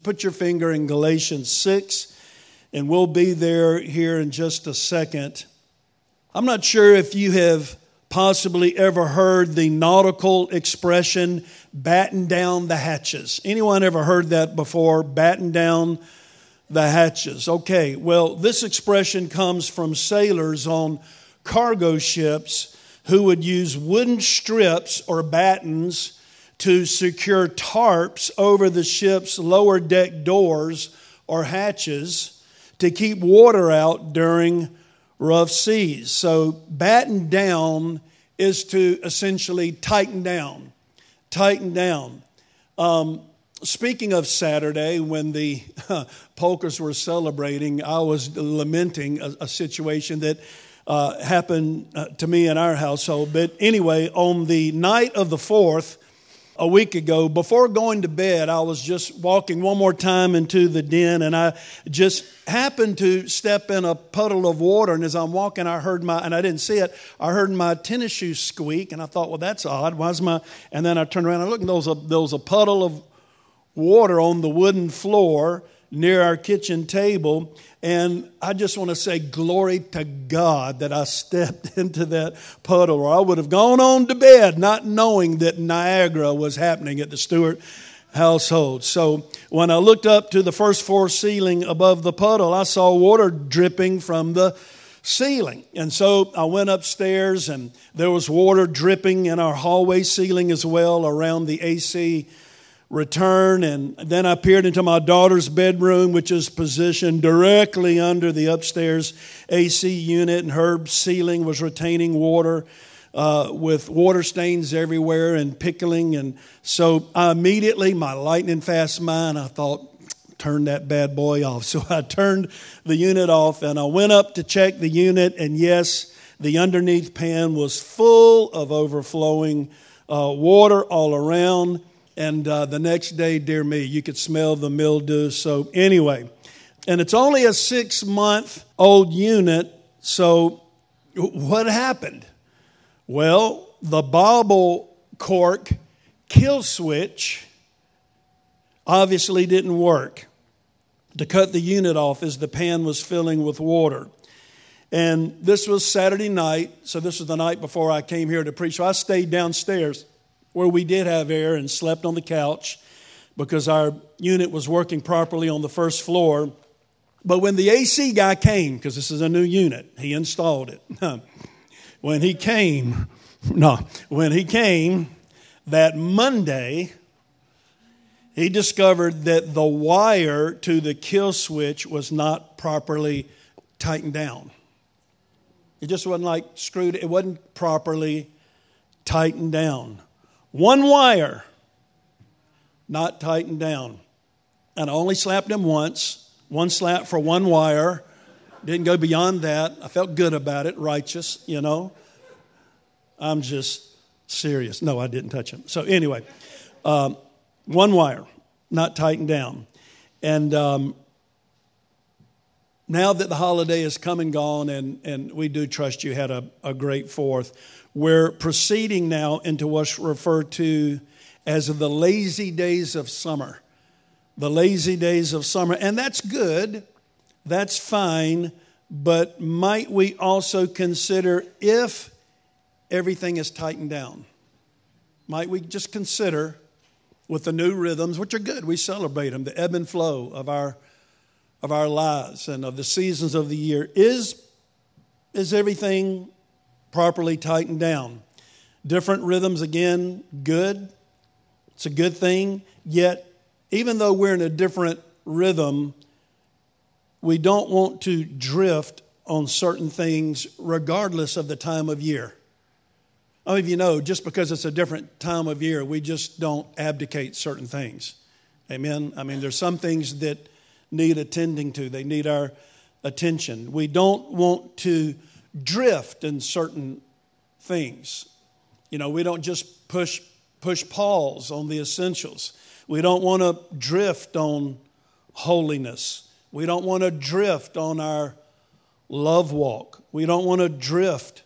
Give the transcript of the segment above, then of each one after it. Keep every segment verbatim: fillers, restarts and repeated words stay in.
put your finger in Galatians six, and we'll be there here in just a second. I'm not sure if you have possibly ever heard the nautical expression, batten down the hatches. Anyone ever heard that before? Batten down the hatches. Okay, well, this expression comes from sailors on cargo ships who would use wooden strips or battens to secure tarps over the ship's lower deck doors or hatches to keep water out during rough seas. So batten down is to essentially tighten down, tighten down. Um, speaking of Saturday, when the uh, Polkers were celebrating, I was lamenting a, a situation that uh, happened uh, to me in our household. But anyway, on the night of the fourth, a week ago, before going to bed, I was just walking one more time into the den, and I just happened to step in a puddle of water. And as I'm walking, I heard my, and I didn't see it, I heard my tennis shoes squeak, and I thought, well, that's odd. Why's my, and then I turned around and looked, and there was a, there was a puddle of water on the wooden floor near our kitchen table. And I just want to say glory to God that I stepped into that puddle, or I would have gone on to bed not knowing that Niagara was happening at the Stewart household. So when I looked up to the first floor ceiling above the puddle, I saw water dripping from the ceiling. And so I went upstairs, and there was water dripping in our hallway ceiling as well around the A C return. And then I peered into my daughter's bedroom, which is positioned directly under the upstairs A C unit, and her ceiling was retaining water uh, with water stains everywhere and pickling. And so I immediately, my lightning fast mind, I thought, turn that bad boy off. So I turned the unit off, and I went up to check the unit, and yes, the underneath pan was full of overflowing uh, water all around. And uh, the next day, dear me, you could smell the mildew. So anyway, and it's only a six-month-old unit. So what happened? Well, the bobble cork kill switch obviously didn't work to cut the unit off as the pan was filling with water. And this was Saturday night, so this was the night before I came here to preach. So I stayed downstairs where we did have air and slept on the couch because our unit was working properly on the first floor. But when the A C guy came, because this is a new unit, he installed it. When he came, no, when he came that Monday, he discovered that the wire to the kill switch was not properly tightened down. It just wasn't like screwed, it wasn't properly tightened down. One wire, not tightened down. And I only slapped him once. One slap for one wire. Didn't go beyond that. I felt good about it, righteous, you know. I'm just serious. No, I didn't touch him. So anyway, um, one wire, not tightened down. And um, now that the holiday is come and gone, and, and we do trust you had a, a great fourth, we're proceeding now into what's referred to as the lazy days of summer. The lazy days of summer. And that's good. That's fine. But might we also consider if everything is tightened down? Might we just consider with the new rhythms, which are good, we celebrate them, the ebb and flow of our of our lives and of the seasons of the year. Is, is everything properly tightened down? Different rhythms, again, good. It's a good thing. Yet, even though we're in a different rhythm, we don't want to drift on certain things regardless of the time of year. How many of you know, just because it's a different time of year, we just don't abdicate certain things? Amen? I mean, there's some things that need attending to. They need our attention. We don't want to drift in certain things. You know, we don't just push push pause on the essentials. We don't want to drift on holiness. We don't want to drift on our love walk. We don't want to drift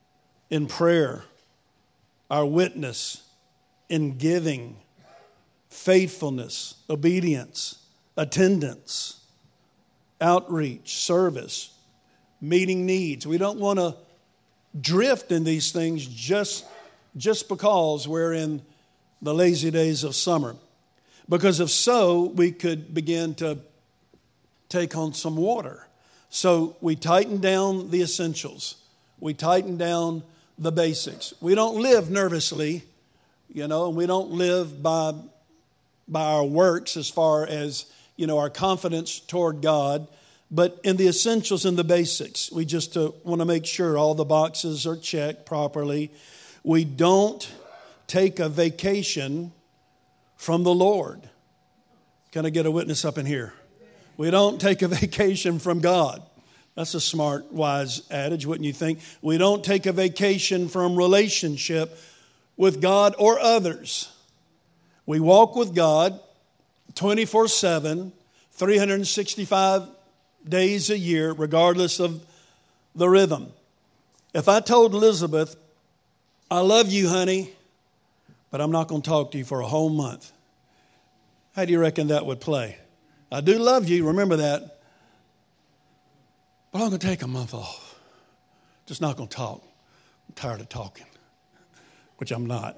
in prayer, our witness, in giving, faithfulness, obedience, attendance, outreach, service, meeting needs. We don't want to drift in these things just, just because we're in the lazy days of summer. Because if so, we could begin to take on some water. So we tighten down the essentials. We tighten down the basics. We don't live nervously, you know, and we don't live by, by our works as far as, you know, our confidence toward God. But in the essentials and the basics, we just uh, want to make sure all the boxes are checked properly. We don't take a vacation from the Lord. Can I get a witness up in here? We don't take a vacation from God. That's a smart, wise adage, wouldn't you think? We don't take a vacation from relationship with God or others. We walk with God twenty-four seven, three hundred sixty-five days a year, regardless of the rhythm. If I told Elizabeth, I love you, honey, but I'm not going to talk to you for a whole month, how do you reckon that would play? I do love you, remember that, but I'm going to take a month off. Just not going to talk. I'm tired of talking, which I'm not.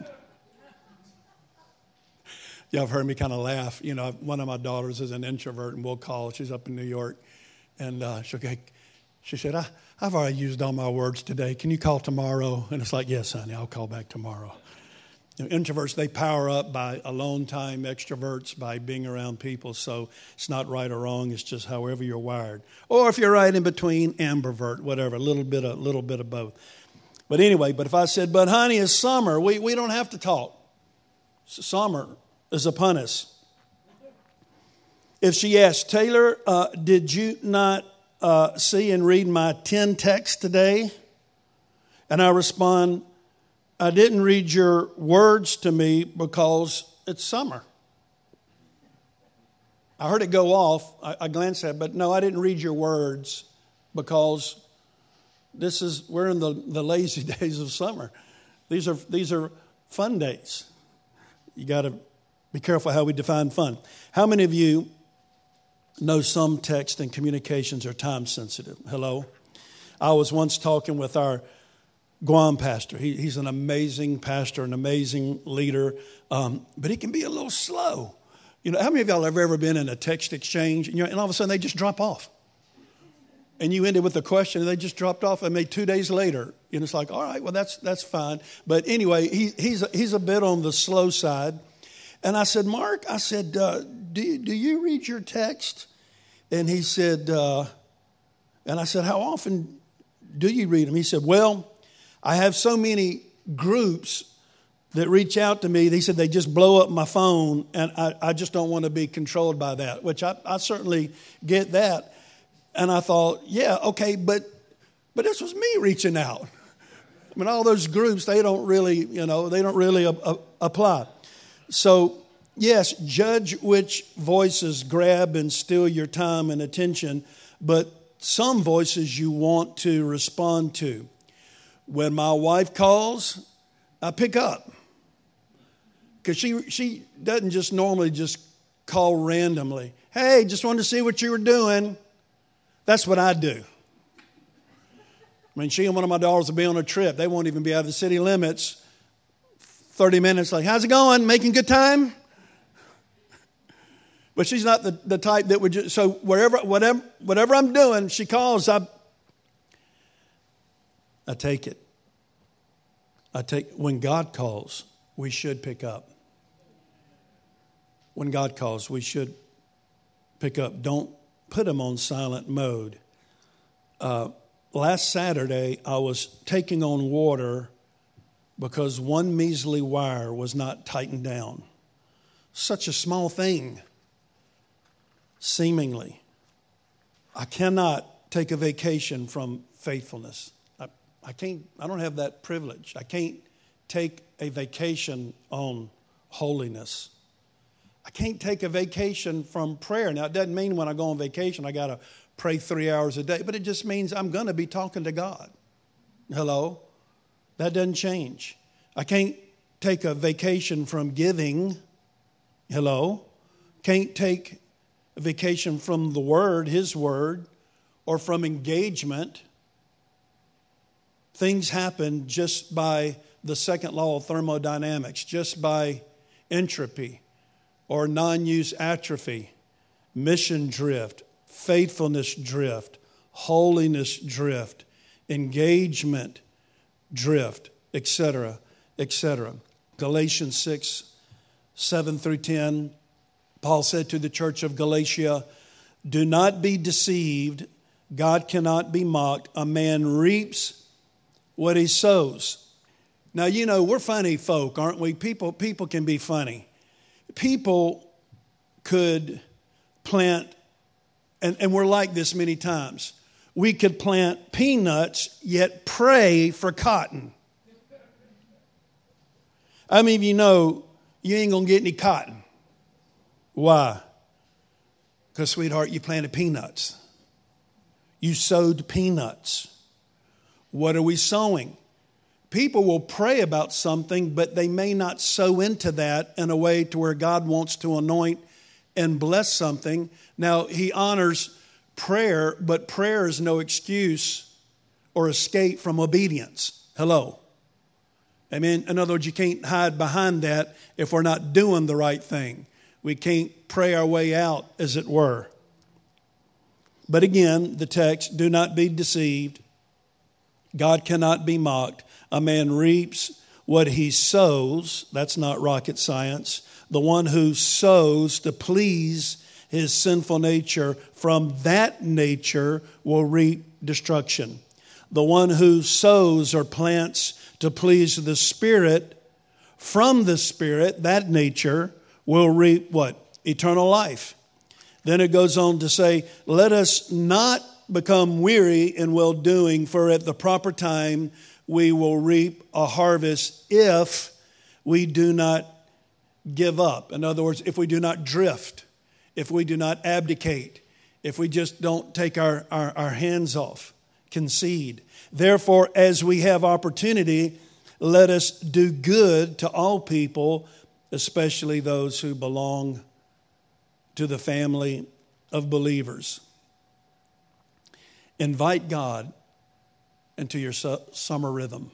Y'all have heard me kind of laugh. You know, one of my daughters is an introvert, and we'll call. She's up in New York. And uh, she'll go, she said, I, I've already used all my words today. Can you call tomorrow? And it's like, yes, honey, I'll call back tomorrow. You know, introverts, they power up by alone time. Extroverts by being around people. So it's not right or wrong. It's just however you're wired. Or if you're right in between, ambivert, whatever, a little bit of, little bit of both. But anyway, but if I said, but honey, it's summer. We, we don't have to talk. Summer is upon us. If she asked, Taylor, uh, did you not uh, see and read my ten texts today? And I respond, I didn't read your words to me because it's summer. I heard it go off. I, I glanced at it, but no, I didn't read your words because this is we're in the, the lazy days of summer. These are these are fun days. You got to be careful how we define fun. How many of you know some text and communications are time sensitive? Hello? I was once talking with our Guam pastor. He, he's an amazing pastor, an amazing leader, um, but he can be a little slow. You know, how many of y'all have ever been in a text exchange and, you know, and all of a sudden they just drop off? And you ended with a question and they just dropped off, and maybe two days later, and it's like, all right, well, that's that's fine. But anyway, he, he's, a, he's a bit on the slow side. And I said, Mark, I said, uh, do, you, do you read your text? And he said, uh, and I said, how often do you read them? He said, well, I have so many groups that reach out to me. He said, they just blow up my phone, and I, I just don't want to be controlled by that, which I, I certainly get that. And I thought, yeah, okay, but but this was me reaching out. I mean, all those groups, they don't really, you know, they don't really a, a, apply. So, yes, judge which voices grab and steal your time and attention, but some voices you want to respond to. When my wife calls, I pick up. Because she, she doesn't just normally just call randomly. Hey, just wanted to see what you were doing. That's what I do. I mean, she and one of my daughters will be on a trip. They won't even be out of the city limits. thirty minutes, like, how's it going? Making good time? But she's not the, the type that would just, so wherever, whatever, whatever I'm doing, she calls, I, I take it. I take, when God calls, we should pick up. When God calls, we should pick up. Don't put him on silent mode. Uh, last Saturday, I was taking on water because one measly wire was not tightened down. Such a small thing, seemingly. I cannot take a vacation from faithfulness. I, I can't, I don't have that privilege. I can't take a vacation on holiness. I can't take a vacation from prayer. Now, it doesn't mean when I go on vacation I got to pray three hours a day, but it just means I'm going to be talking to God. Hello? That doesn't change. I can't take a vacation from giving Hello? Can't take a vacation from the Word, His Word, or from engagement. Things happen just by the second law of thermodynamics, just by entropy or non-use atrophy, mission drift, faithfulness drift, holiness drift, engagement drift, et cetera, et cetera. Galatians six, seven through ten, Paul said to the church of Galatia, "Do not be deceived. God cannot be mocked. A man reaps what he sows." Now, you know, we're funny folk, aren't we? People, people can be funny. People could plant, and, and we're like this many times. We could plant peanuts, yet pray for cotton. I mean, you know, you ain't going to get any cotton. Why? Because, sweetheart, you planted peanuts. You sowed peanuts. What are we sowing? People will pray about something, but they may not sow into that in a way to where God wants to anoint and bless something. Now, He honors prayer, but prayer is no excuse or escape from obedience. Hello. I mean, in other words, you can't hide behind that if we're not doing the right thing. We can't pray our way out, as it were. But again, the text, do not be deceived. God cannot be mocked. A man reaps what he sows. That's not rocket science. The one who sows to please his sinful nature, from that nature will reap destruction. The one who sows or plants to please the Spirit, from the Spirit, that nature, will reap what? Eternal life. Then it goes on to say, let us not become weary in well-doing, for at the proper time we will reap a harvest if we do not give up. In other words, if we do not drift, if we do not abdicate, if we just don't take our, our, our hands off, concede. Therefore, as we have opportunity, let us do good to all people, especially those who belong to the family of believers. Invite God into your su- summer rhythm.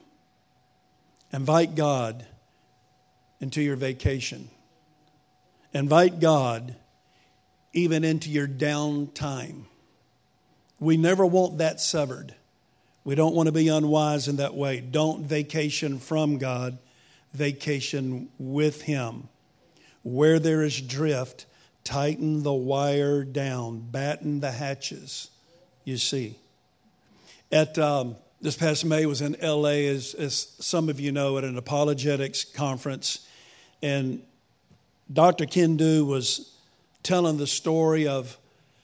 Invite God into your vacation. Invite God even into your downtime. We never want that severed. We don't want to be unwise in that way. Don't vacation from God. Vacation with Him. Where there is drift, tighten the wire down. Batten the hatches, you see. At um, this past May was in L A, as, as some of you know, at an apologetics conference. And Doctor Kendu was telling the story of,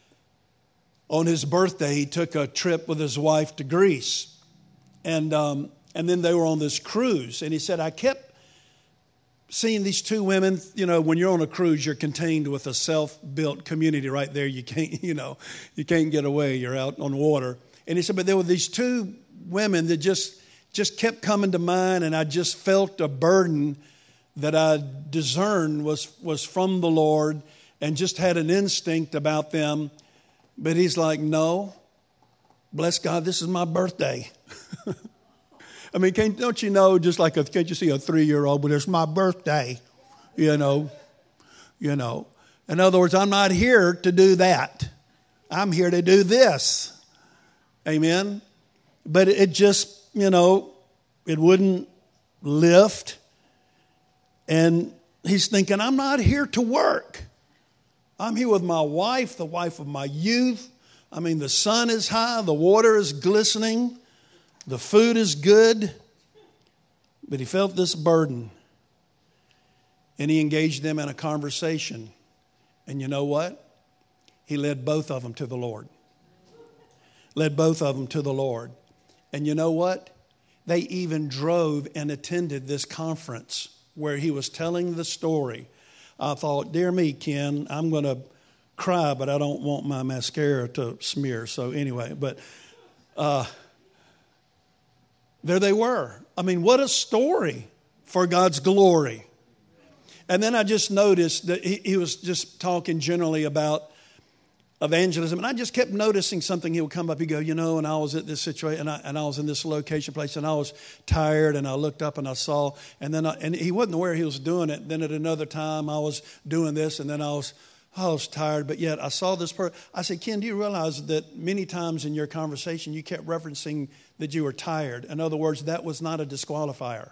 on his birthday, he took a trip with his wife to Greece. And um, and then they were on this cruise. And he said, I kept seeing these two women. You know, when you're on a cruise, you're contained with a self-built community right there. You can't, you know, you can't get away. You're out on water. And he said, but there were these two women that just, just kept coming to mind. And I just felt a burden that I discerned was, was from the Lord, and just had an instinct about them. But he's like, no, bless God, this is my birthday. I mean, can't, don't you know, just like, a, can't you see a three-year-old, but it's my birthday, you know, you know. In other words, I'm not here to do that. I'm here to do this. Amen. But it just, you know, it wouldn't lift. And he's thinking, I'm not here to work. I'm here with my wife, the wife of my youth. I mean, the sun is high, the water is glistening, the food is good. But he felt this burden, and he engaged them in a conversation. And you know what? He led both of them to the Lord. Led both of them to the Lord. And you know what? They even drove and attended this conference where he was telling the story. I thought, dear me, Ken, I'm going to cry, but I don't want my mascara to smear. So anyway, but uh, there they were. I mean, what a story for God's glory. And then I just noticed that he, he was just talking generally about evangelism. And I just kept noticing something. He would come up, he'd go, you know, and I was at this situation, and I, and I was in this location place, and I was tired, and I looked up and I saw, and then I, and he wasn't aware he was doing it. Then at another time I was doing this, and then I was, I was tired, but yet I saw this person. I said, Ken, do you realize that many times in your conversation you kept referencing that you were tired? In other words, that was not a disqualifier,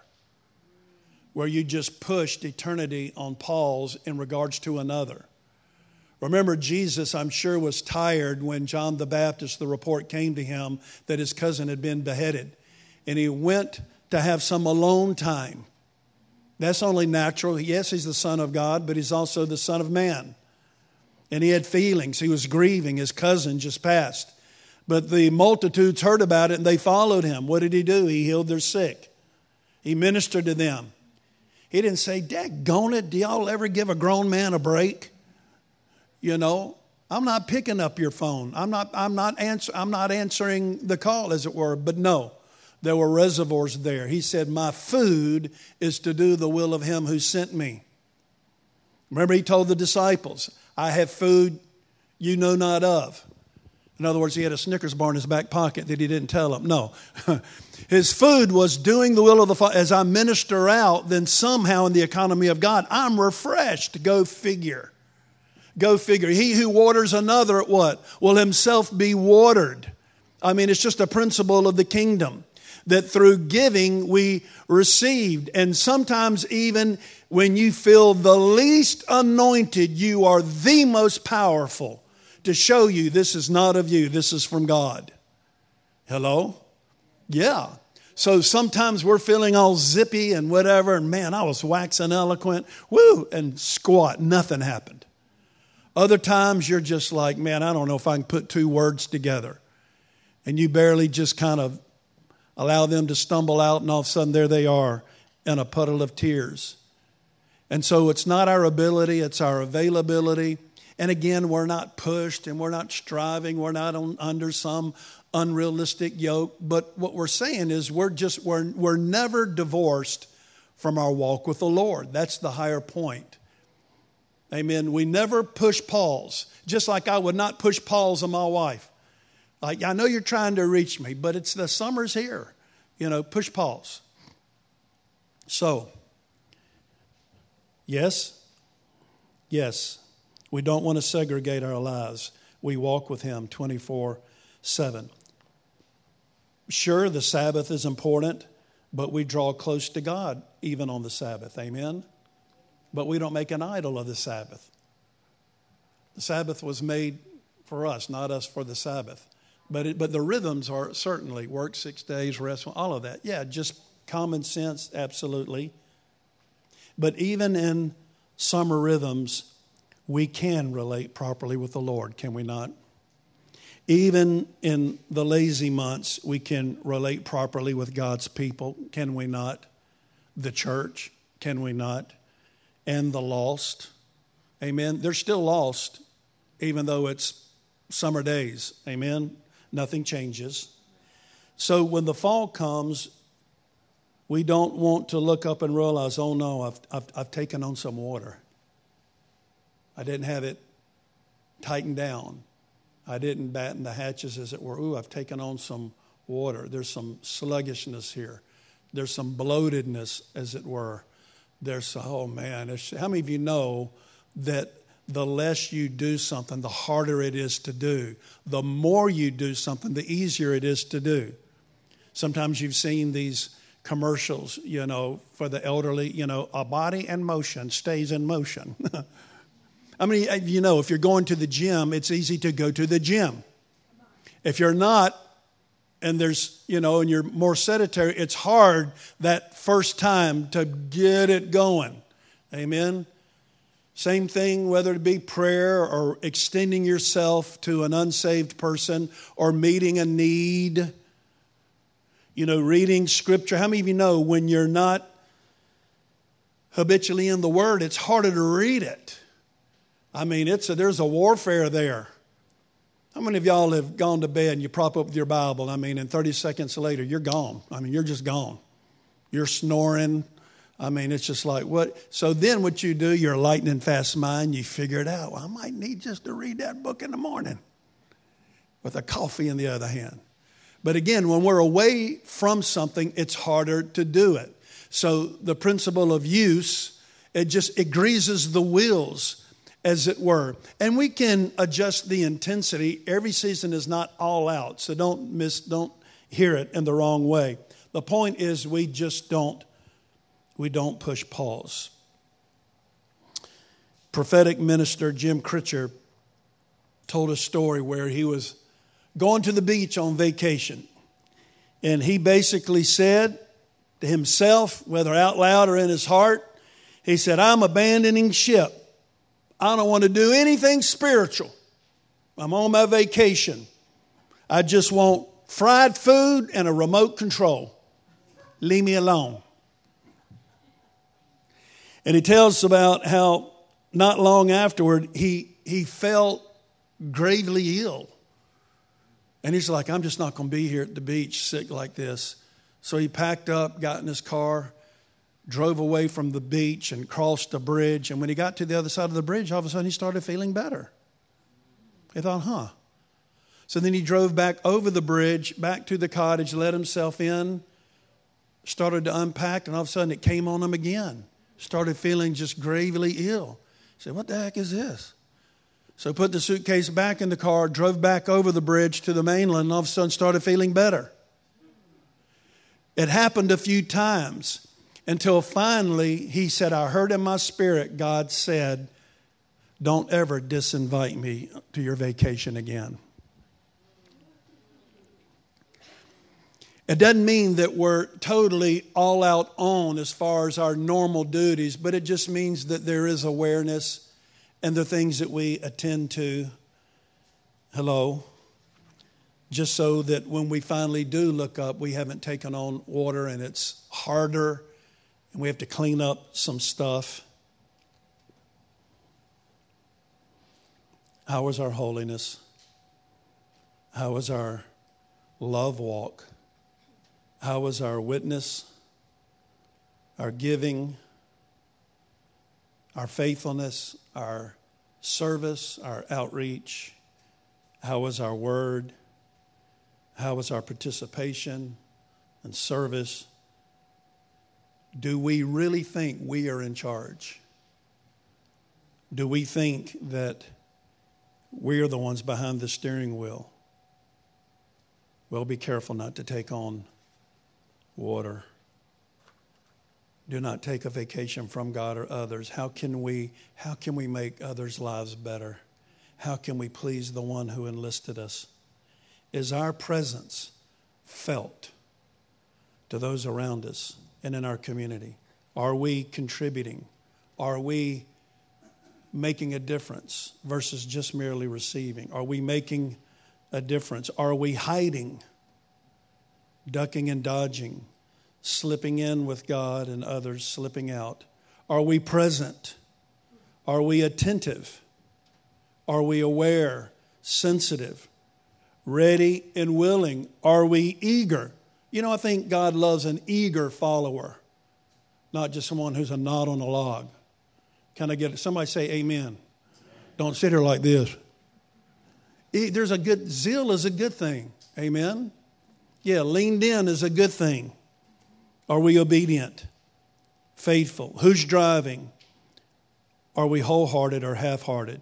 where you just pushed eternity on pause in regards to another. Remember, Jesus, I'm sure, was tired when John the Baptist, the report came to him that his cousin had been beheaded. And he went to have some alone time. That's only natural. Yes, he's the Son of God, but he's also the Son of Man. And he had feelings. He was grieving. His cousin just passed. But the multitudes heard about it and they followed him. What did he do? He healed their sick. He ministered to them. He didn't say, daggone it, do y'all ever give a grown man a break? You know, I'm not picking up your phone. I'm not, I'm not, answer, I'm not answering the call, as it were. But no, there were reservoirs there. He said, my food is to do the will of him who sent me. Remember, he told the disciples, I have food you know not of. In other words, he had a Snickers bar in his back pocket that he didn't tell them. No. His food was doing the will of the Father. As I minister out, then somehow in the economy of God, I'm refreshed. Go figure. Go figure. He who waters another, what? Will himself be watered. I mean, it's just a principle of the kingdom that through giving we received. And sometimes even when you feel the least anointed, you are the most powerful to show you this is not of you. This is from God. Hello? Yeah. So sometimes we're feeling all zippy and whatever. And man, I was waxing eloquent. Woo! And squat. Nothing happened. Other times you're just like, man, I don't know if I can put two words together. And you barely just kind of allow them to stumble out, and all of a sudden there they are in a puddle of tears. And so it's not our ability, it's our availability. And again, we're not pushed and we're not striving. We're not on, under some unrealistic yoke. But what we're saying is we're just we're we're never divorced from our walk with the Lord. That's the higher point. Amen. We never push pause. Just like I would not push pause on my wife. Like, I know you're trying to reach me, but it's the summer's here. You know, push pause. So, yes, yes, we don't want to segregate our lives. We walk with him twenty-four seven. Sure, the Sabbath is important, but we draw close to God even on the Sabbath. Amen? But we don't make an idol of the Sabbath. The Sabbath was made for us, not us for the Sabbath. But it, but the rhythms are certainly work six days, rest, all of that. Yeah, just common sense, absolutely. But even in summer rhythms, we can relate properly with the Lord, can we not? Even in the lazy months, we can relate properly with God's people, can we not? The church, can we not? And the lost. Amen. They're still lost, even though it's summer days. Amen. Nothing changes. So when the fall comes, we don't want to look up and realize, oh no, I've, I've, I've taken on some water. I didn't have it tightened down. I didn't batten the hatches, as it were. Ooh, I've taken on some water. There's some sluggishness here. There's some bloatedness, as it were. There's, oh man, how many of you know that the less you do something, the harder it is to do? The more you do something, the easier it is to do. Sometimes you've seen these commercials, you know, for the elderly, you know, a body in motion stays in motion. I mean, you know, if you're going to the gym, it's easy to go to the gym. If you're not, and there's, you know, and you're more sedentary, it's hard that first time to get it going. Amen? Same thing, whether it be prayer or extending yourself to an unsaved person or meeting a need. You know, reading Scripture. How many of you know when you're not habitually in the Word, it's harder to read it? I mean, it's a, there's a warfare there. How many of y'all have gone to bed and you prop up with your Bible? I mean, and thirty seconds later, you're gone. I mean, you're just gone. You're snoring. I mean, it's just like, what? So then what you do, your lightning fast mind, you figure it out. Well, I might need just to read that book in the morning with a coffee in the other hand. But again, when we're away from something, it's harder to do it. So the principle of use, it just, it greases the wheels, as it were. And we can adjust the intensity. Every season is not all out. So don't miss, don't hear it in the wrong way. The point is we just don't, we don't push pause. Prophetic minister Jim Critcher told a story where he was going to the beach on vacation. And he basically said to himself, whether out loud or in his heart, he said, I'm abandoning ship. I don't want to do anything spiritual. I'm on my vacation. I just want fried food and a remote control. Leave me alone. And he tells about how not long afterward, he, he felt gravely ill. And he's like, I'm just not going to be here at the beach sick like this. So he packed up, got in his car, drove away from the beach and crossed a bridge. And when he got to the other side of the bridge, all of a sudden he started feeling better. He thought, huh. So then he drove back over the bridge, back to the cottage, let himself in, started to unpack, and all of a sudden it came on him again. Started feeling just gravely ill. He said, what the heck is this? So put the suitcase back in the car, drove back over the bridge to the mainland, and all of a sudden started feeling better. It happened a few times until finally he said, I heard in my spirit, God said, don't ever disinvite me to your vacation again. It doesn't mean that we're totally all out on as far as our normal duties, but it just means that there is awareness and the things that we attend to. Hello. Just so that when we finally do look up, we haven't taken on water and it's harder and we have to clean up some stuff. How is our holiness? How is our love walk? How is our witness, our giving, our faithfulness, our service, our outreach? How is our word? How is our participation and service? Do we really think we are in charge? Do we think that we are the ones behind the steering wheel? Well, be careful not to take on water. Do not take a vacation from God or others. How can we, how can we make others' lives better? How can we please the one who enlisted us? Is our presence felt to those around us and in our community? Are we contributing? Are we making a difference versus just merely receiving? Are we making a difference? Are we hiding, ducking and dodging, slipping in with God and others slipping out? Are we present? Are we attentive? Are we aware, sensitive, ready and willing? Are we eager? You know, I think God loves an eager follower, not just someone who's a knot on a log. Can I get it? Somebody say amen. Don't sit here like this. There's a good, zeal is a good thing. Amen. Yeah, leaned in is a good thing. Are we obedient? Faithful? Who's driving? Are we wholehearted or half-hearted?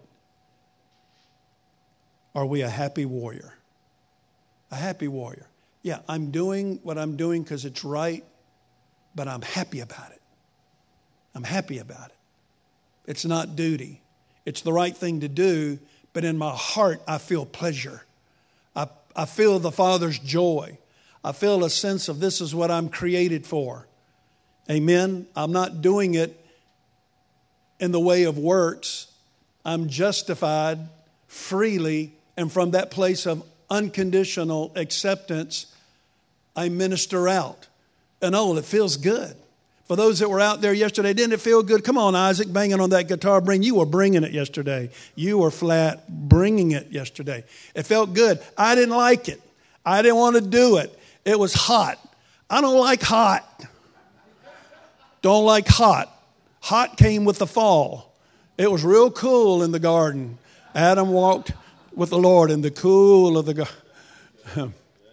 Are we a happy warrior? A happy warrior. Yeah, I'm doing what I'm doing because it's right, but I'm happy about it. I'm happy about it. It's not duty. It's the right thing to do, but in my heart, I feel pleasure. I, I feel the Father's joy. I feel a sense of this is what I'm created for. Amen. I'm not doing it in the way of works. I'm justified freely, and from that place of unconditional acceptance, I minister out. And oh, it feels good. For those that were out there yesterday, didn't it feel good? Come on, Isaac, banging on that guitar. Bring, you were bringing it yesterday. You were flat bringing it yesterday. It felt good. I didn't like it. I didn't want to do it. It was hot. I don't like hot. Don't like hot. Hot came with the fall. It was real cool in the garden. Adam walked with the Lord in the cool of the garden.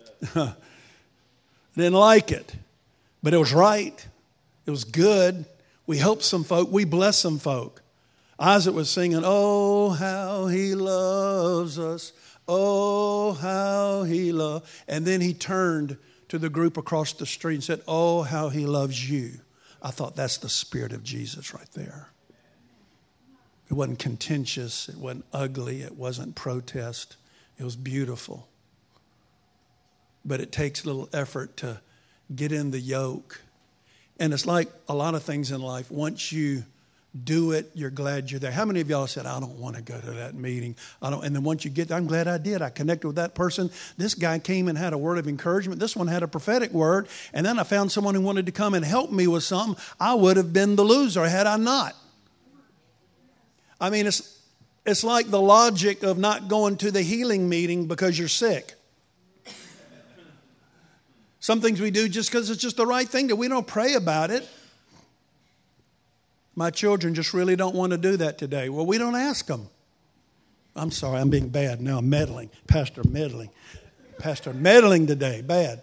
Didn't like it, but it was right. It was good. We helped some folk. We blessed some folk. Isaac was singing, oh, how he loves us. Oh, how he loves. And then he turned to the group across the street and said, oh, how he loves you. I thought that's the spirit of Jesus right there. It wasn't contentious. It wasn't ugly. It wasn't protest. It was beautiful. But it takes a little effort to get in the yoke. And it's like a lot of things in life. Once you do it, you're glad you're there. How many of y'all said, I don't want to go to that meeting? I don't. And then once you get there, I'm glad I did. I connected with that person. This guy came and had a word of encouragement. This one had a prophetic word. And then I found someone who wanted to come and help me with something. I would have been the loser had I not. I mean, it's it's like the logic of not going to the healing meeting because you're sick. Some things we do just because it's just the right thing, that we don't pray about it. My children just really don't want to do that today. Well, we don't ask them. I'm sorry, I'm being bad. Now I'm meddling. Pastor meddling. Pastor meddling today. Bad.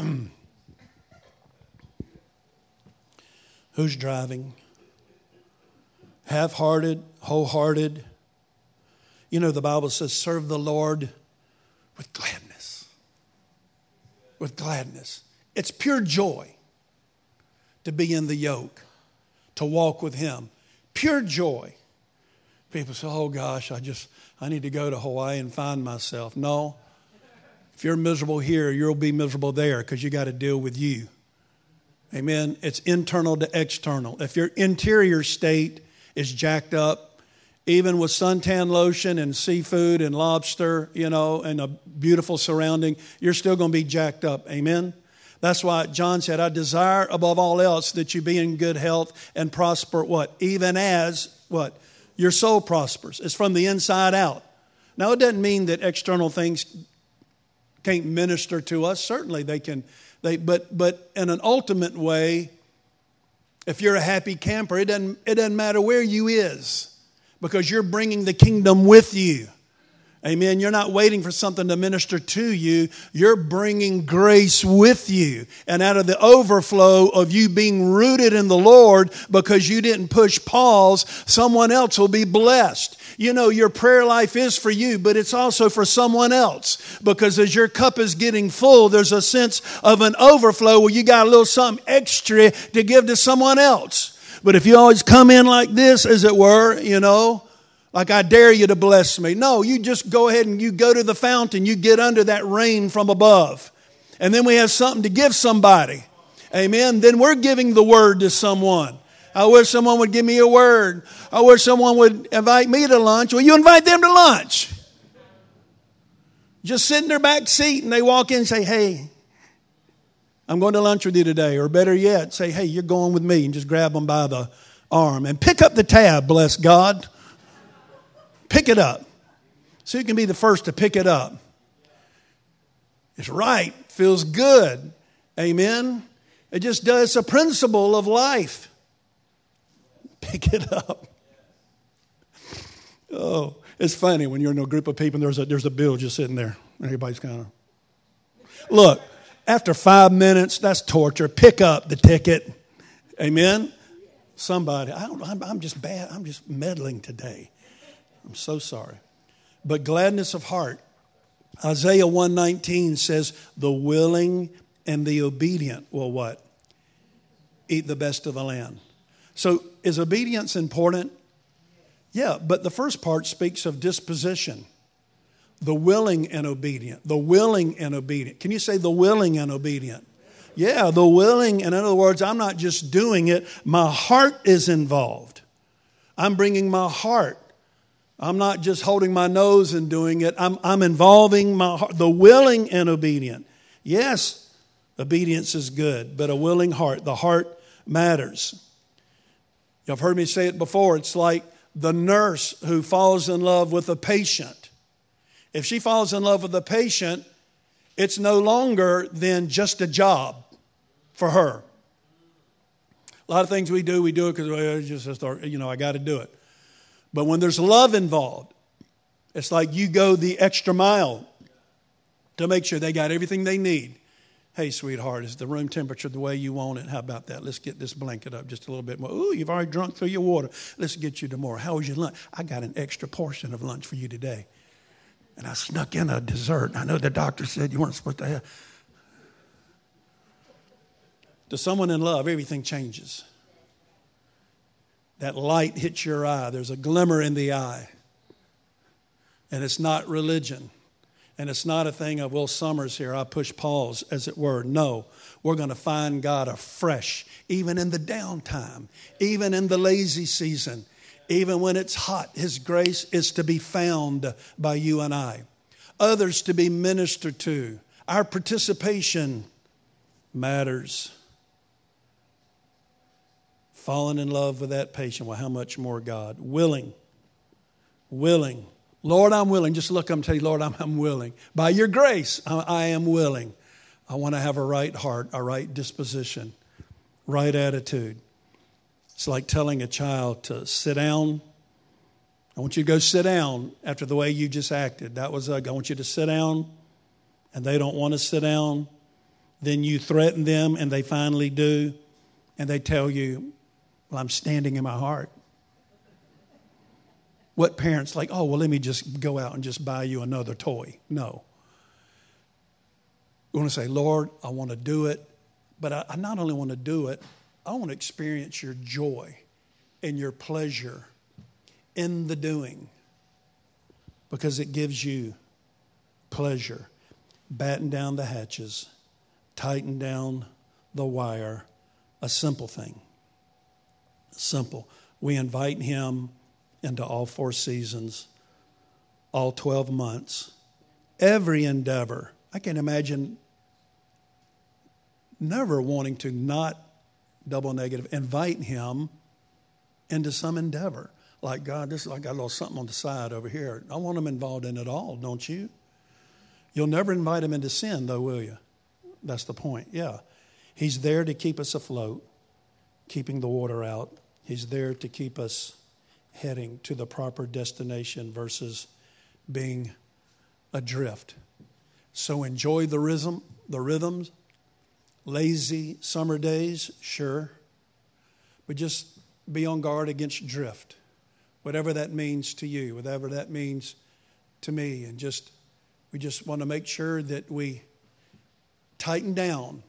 Who's driving? Half-hearted, wholehearted. You know, the Bible says, serve the Lord with gladness. With gladness. It's pure joy to be in the yoke, to walk with Him. Pure joy. People say, oh gosh, I just, I need to go to Hawaii and find myself. No. If you're miserable here, you'll be miserable there because you got to deal with you. Amen. It's internal to external. If your interior state is jacked up, even with suntan lotion and seafood and lobster, you know, and a beautiful surrounding, you're still going to be jacked up. Amen. That's why John said, I desire above all else that you be in good health and prosper what? Even as what? Your soul prospers. It's from the inside out. Now, it doesn't mean that external things can't minister to us. Certainly they can. They, but but in an ultimate way, if you're a happy camper, it doesn't, it doesn't matter where you is, because you're bringing the kingdom with you. Amen. You're not waiting for something to minister to you. You're bringing grace with you. And out of the overflow of you being rooted in the Lord, because you didn't push pause, someone else will be blessed. You know, your prayer life is for you, but it's also for someone else. Because as your cup is getting full, there's a sense of an overflow where you got a little something extra to give to someone else. But if you always come in like this, as it were, you know, like I dare you to bless me. No, you just go ahead and you go to the fountain. You get under that rain from above. And then we have something to give somebody. Amen. Then we're giving the word to someone. I wish someone would give me a word. I wish someone would invite me to lunch. Well, you invite them to lunch. Just sit in their back seat and they walk in and say, hey, I'm going to lunch with you today. Or better yet, say, hey, you're going with me, and just grab them by the arm. And pick up the tab, bless God. Pick it up. So you can be the first to pick it up. It's right. Feels good. Amen. It just does. It's a principle of life. Pick it up. Oh, it's funny when you're in a group of people and there's a, there's a bill just sitting there. Everybody's kind of. Look, after five minutes, that's torture. Pick up the ticket. Amen. Somebody. I don't know. I'm, I'm just bad. I'm just meddling today. I'm so sorry. But gladness of heart. Isaiah one nineteen says, the willing and the obedient will what? Eat the best of the land. So is obedience important? Yeah, but the first part speaks of disposition. The willing and obedient. The willing and obedient. Can you say the willing and obedient? Yeah, the willing. And in other words, I'm not just doing it. My heart is involved. I'm bringing my heart. I'm not just holding my nose and doing it. I'm, I'm involving my heart. The willing and obedient. Yes, obedience is good, but a willing heart. The heart matters. You've heard me say it before. It's like the nurse who falls in love with a patient. If she falls in love with a patient, it's no longer than just a job for her. A lot of things we do, we do it because well, just, just, you know, I got to do it. But when there's love involved, it's like you go the extra mile to make sure they got everything they need. Hey, sweetheart, is the room temperature the way you want it? How about that? Let's get this blanket up just a little bit more. Ooh, you've already drunk through your water. Let's get you to more. How was your lunch? I got an extra portion of lunch for you today. And I snuck in a dessert. I know the doctor said you weren't supposed to have. To someone in love, everything changes. That light hits your eye. There's a glimmer in the eye. And it's not religion. And it's not a thing of, well, summer's here, I push pause, as it were. No, we're going to find God afresh, even in the downtime, even in the lazy season, even when it's hot. His grace is to be found by you and I. Others to be ministered to. Our participation matters. Falling in love with that patient. Well, how much more God? Willing. Willing. Lord, I'm willing. Just look up and tell you, Lord, I'm, I'm willing. By your grace, I, I am willing. I want to have a right heart, a right disposition, right attitude. It's like telling a child to sit down. I want you to go sit down after the way you just acted. That was, uh, I want you to sit down, and they don't want to sit down. Then you threaten them, and they finally do. And they tell you, well, I'm standing in my heart. What parents like, oh, well, let me just go out and just buy you another toy. No. We want to say, Lord, I want to do it. But I, I not only want to do it, I want to experience your joy and your pleasure in the doing. Because it gives you pleasure. Batten down the hatches. Tighten down the wire. A simple thing. Simple. We invite him into all four seasons, all twelve months, every endeavor. I can imagine never wanting to not double negative, invite him into some endeavor. Like, God, this I got a little something on the side over here. I want him involved in it all, don't you? You'll never invite him into sin, though, will you? That's the point, yeah. He's there to keep us afloat, keeping the water out. He's there to keep us heading to the proper destination versus being adrift. So enjoy the rhythm, the rhythms. Lazy summer days, sure. But just be on guard against drift. Whatever that means to you, whatever that means to me. And just we just want to make sure that we tighten down.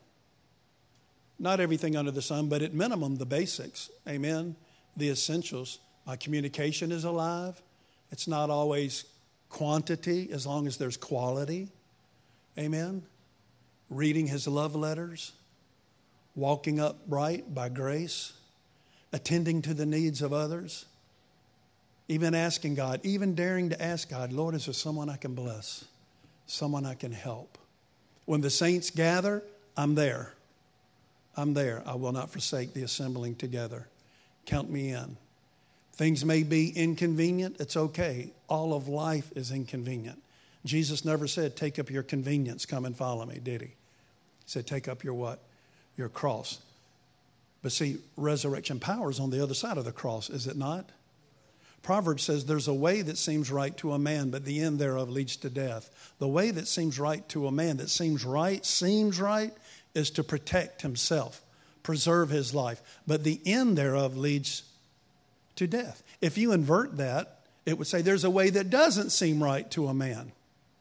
Not everything under the sun, but at minimum the basics. Amen. The essentials. My communication is alive. It's not always quantity as long as there's quality. Amen. Reading his love letters. Walking upright by grace. Attending to the needs of others. Even asking God, even daring to ask God, Lord, is there someone I can bless? Someone I can help? When the saints gather, I'm there. I'm there. I will not forsake the assembling together. Count me in. Things may be inconvenient. It's okay. All of life is inconvenient. Jesus never said, take up your convenience, come and follow me, did he? He said, take up your what? Your cross. But see, resurrection power is on the other side of the cross, is it not? Proverbs says there's a way that seems right to a man, but the end thereof leads to death. The way that seems right to a man, that seems right, seems right, is to protect himself, preserve his life. But the end thereof leads to death. If you invert that, it would say there's a way that doesn't seem right to a man,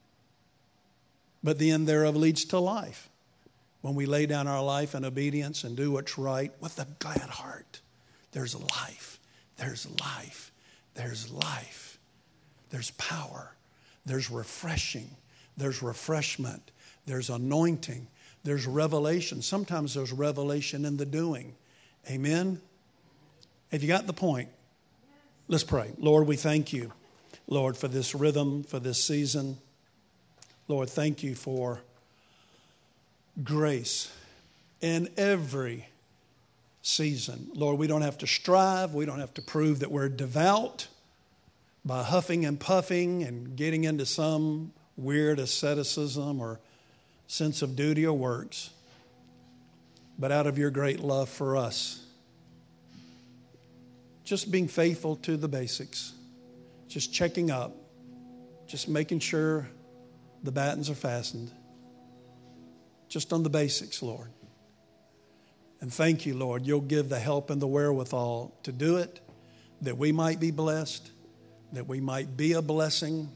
but the end thereof leads to life. When we lay down our life in obedience and do what's right with a glad heart, there's life, there's life, there's life, there's power, there's refreshing, there's refreshment, there's anointing, there's revelation. Sometimes there's revelation in the doing. Amen? Have you got the point? Let's pray. Lord, we thank you, Lord, for this rhythm, for this season. Lord, thank you for grace in every season. Lord, we don't have to strive. We don't have to prove that we're devout by huffing and puffing and getting into some weird asceticism or sense of duty or works. But out of your great love for us, just being faithful to the basics, just checking up, just making sure the battens are fastened, just on the basics, Lord. And thank you, Lord, you'll give the help and the wherewithal to do it, that we might be blessed, that we might be a blessing.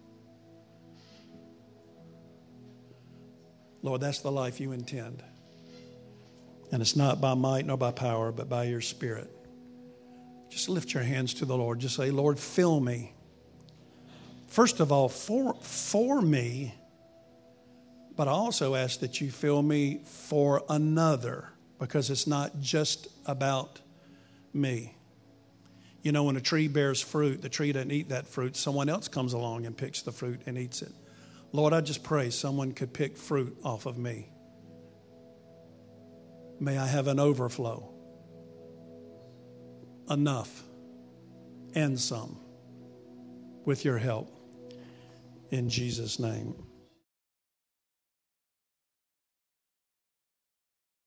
Lord, that's the life you intend. And it's not by might nor by power, but by your Spirit. Just lift your hands to the Lord. Just say, Lord, fill me. First of all, for, for me, but I also ask that you fill me for another, because it's not just about me. You know, when a tree bears fruit, the tree doesn't eat that fruit. Someone else comes along and picks the fruit and eats it. Lord, I just pray someone could pick fruit off of me. May I have an overflow. Enough and some with your help. In Jesus' name.